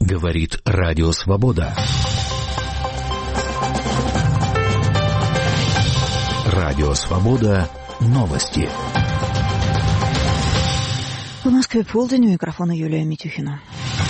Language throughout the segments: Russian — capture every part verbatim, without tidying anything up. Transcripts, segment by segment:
Говорит Радио Свобода. Радио Свобода. Новости. В Москве полдень, у микрофона Юлия Митюхина.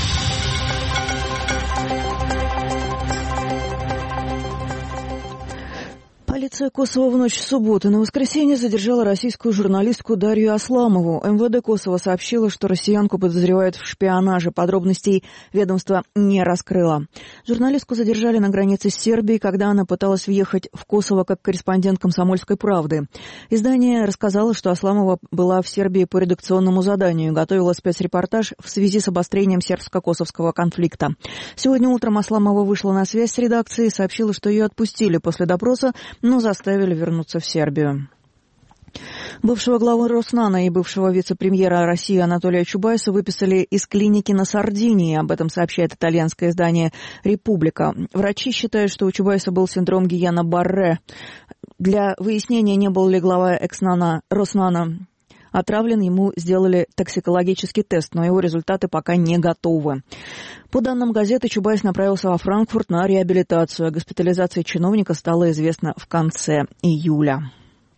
Полиция Косово в ночь с субботы на воскресенье задержала российскую журналистку Дарью Асламову. МВД Косово сообщило, что россиянку подозревают в шпионаже. Подробностей ведомство не раскрыло. Журналистку задержали на границе с Сербией, когда она пыталась въехать в Косово как корреспондент «Комсомольской правды». Издание рассказало, что Асламова была в Сербии по редакционному заданию, готовила спецрепортаж в связи с обострением сербско-косовского конфликта. Сегодня утром Асламова вышла на связь с редакцией и сообщила, что ее отпустили после допроса, но заставили вернуться в Сербию. Бывшего главы Роснана и бывшего вице-премьера России Анатолия Чубайса выписали из клиники на Сардинии. Об этом сообщает итальянское издание «Република». Врачи считают, что у Чубайса был синдром Гийена-Барре. Для выяснения, не был ли глава экс-нана Роснана отравлен, ему сделали токсикологический тест, но его результаты пока не готовы. По данным газеты, Чубайс направился во Франкфурт на реабилитацию. О госпитализации чиновника стало известно в конце июля.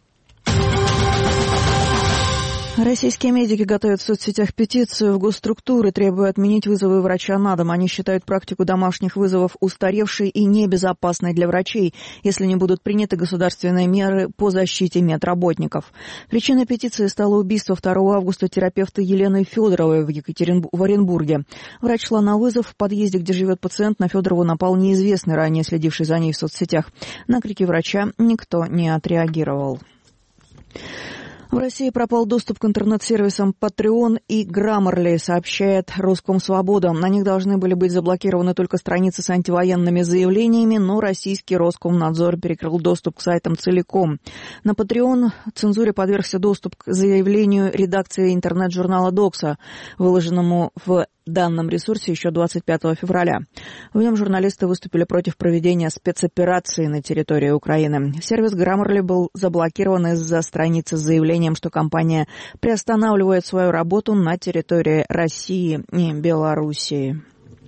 Российские медики готовят в соцсетях петицию в госструктуры, требуя отменить вызовы врача на дом. Они считают практику домашних вызовов устаревшей и небезопасной для врачей, если не будут приняты государственные меры по защите медработников. Причиной петиции стало убийство второго августа терапевта Елены Федоровой в, Екатеринбург... в Оренбурге. Врач шла на вызов. В подъезде, где живет пациент, на Федорову напал неизвестный, ранее следивший за ней в соцсетях. На крики врача никто не отреагировал. В России пропал доступ к интернет-сервисам Patreon и Grammarly, сообщает Роскомсвобода. На них должны были быть заблокированы только страницы с антивоенными заявлениями, но российский Роскомнадзор перекрыл доступ к сайтам целиком. На Patreon цензуре подвергся доступ к заявлению редакции интернет-журнала «Докса», выложенному в данном ресурсе еще двадцать пятого февраля. В нем журналисты выступили против проведения спецоперации на территории Украины. Сервис Grammarly был заблокирован из-за страницы с заявлением, что компания приостанавливает свою работу на территории России и Белоруссии.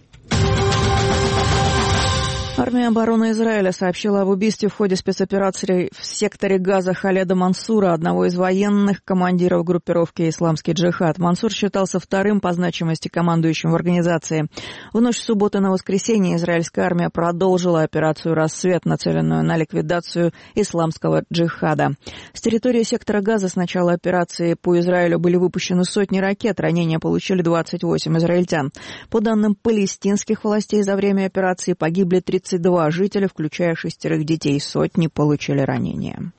Армия обороны Израиля сообщила об убийстве в ходе спецоперации в секторе Газа Халеда Мансура, одного из военных командиров группировки «Исламский джихад». Мансур считался вторым по значимости командующим в организации. В ночь с субботы на воскресенье израильская армия продолжила операцию «Рассвет», нацеленную на ликвидацию исламского джихада. С территории сектора Газа с начала операции по Израилю были выпущены сотни ракет, ранения получили двадцать восемь израильтян. По данным палестинских властей, за время операции погибли тридцать два жителя, включая шестерых детей, сотни получили ранения.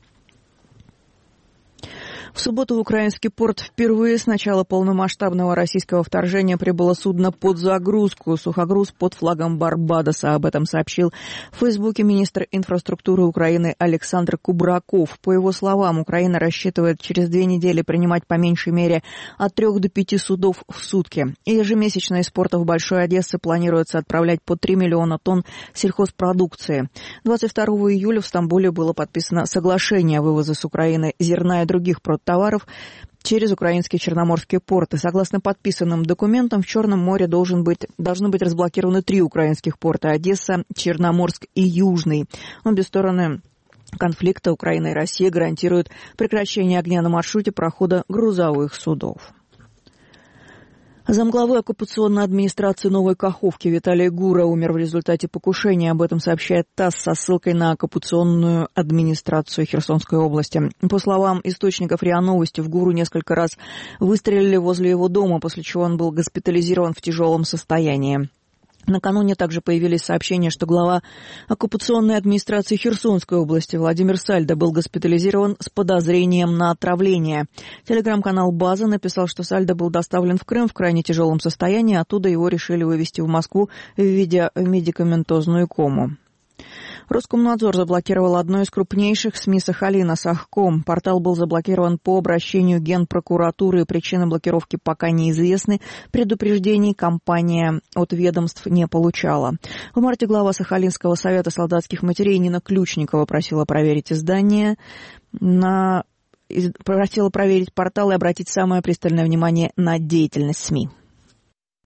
В субботу в украинский порт впервые с начала полномасштабного российского вторжения прибыло судно под загрузку, сухогруз под флагом Барбадоса. Об этом сообщил в Фейсбуке министр инфраструктуры Украины Александр Кубраков. По его словам, Украина рассчитывает через две недели принимать по меньшей мере от трех до пяти судов в сутки. И ежемесячно из портов Большой Одессы планируется отправлять по три миллиона тонн сельхозпродукции. двадцать второго июля в Стамбуле было подписано соглашение о вывозе с Украины зерна и других продуктов товаров через украинские черноморские порты. Согласно подписанным документам, в Черном море должен быть, должны быть разблокированы три украинских порта – Одесса, Черноморск и Южный. Обе стороны конфликта, Украина и Россия, гарантируют прекращение огня на маршруте прохода грузовых судов. Замглавы оккупационной администрации Новой Каховки Виталий Гура умер в результате покушения. Об этом сообщает ТАСС со ссылкой на оккупационную администрацию Херсонской области. По словам источников РИА Новости, в Гуру несколько раз выстрелили возле его дома, после чего он был госпитализирован в тяжелом состоянии. Накануне также появились сообщения, что глава оккупационной администрации Херсонской области Владимир Сальдо был госпитализирован с подозрением на отравление. Телеграм-канал «База» написал, что Сальдо был доставлен в Крым в крайне тяжелом состоянии, оттуда его решили вывезти в Москву, введя в медикаментозную кому. Роскомнадзор заблокировал одно из крупнейших СМИ Сахалина «Сахком». Портал был заблокирован по обращению Генпрокуратуры. Причины блокировки пока неизвестны. Предупреждений компания от ведомств не получала. В марте глава Сахалинского совета солдатских матерей Нина Ключникова просила проверить издание на... просила проверить портал и обратить самое пристальное внимание на деятельность СМИ.